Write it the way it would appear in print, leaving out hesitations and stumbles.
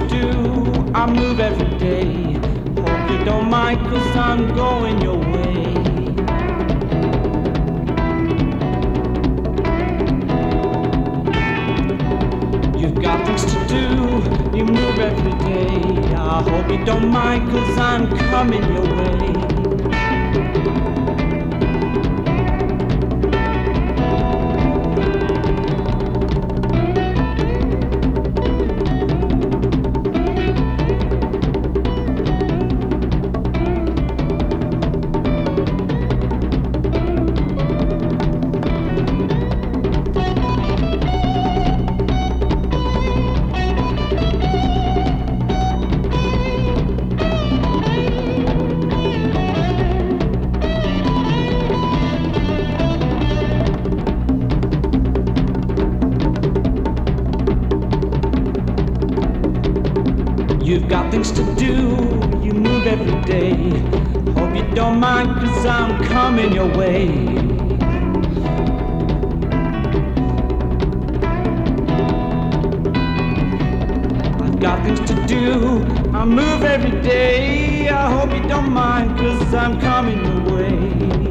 do. I move every day. Hope you don't mind, cause I'm going your way. You've got things to do. You move every day. I hope you don't mind, cause I'm coming your way. You've got things to do, you move every day. Hope you don't mind, cause I'm coming your way. I've got things to do, I move every day. I hope you don't mind, cause I'm coming your way.